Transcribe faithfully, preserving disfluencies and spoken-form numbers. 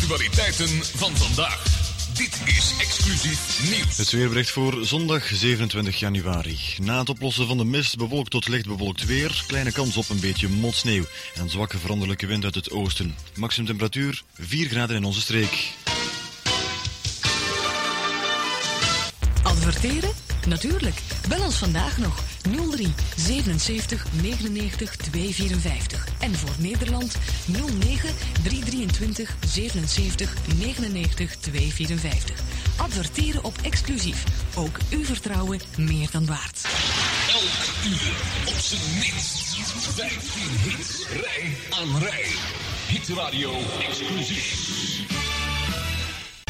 actualiteiten van vandaag. Dit is Exclusief Nieuws. Het weerbericht voor zondag zevenentwintig januari. Na het oplossen van de mist bewolkt tot licht bewolkt weer. Kleine kans op een beetje motsneeuw. En zwakke veranderlijke wind uit het oosten. Maximum temperatuur vier graden in onze streek. Adverteren? Natuurlijk. Bel ons vandaag nog. nul drie zevenenzeventig negenennegentig tweehonderdvierenvijftig. En voor Nederland nul negen driehonderddrieëntwintig zevenenzeventig negenennegentig tweehonderdvierenvijftig. Adverteren op Exclusief. Ook uw vertrouwen meer dan waard. Elk uur op zijn minst vijftien hits rij aan rij. Hitradio Exclusief.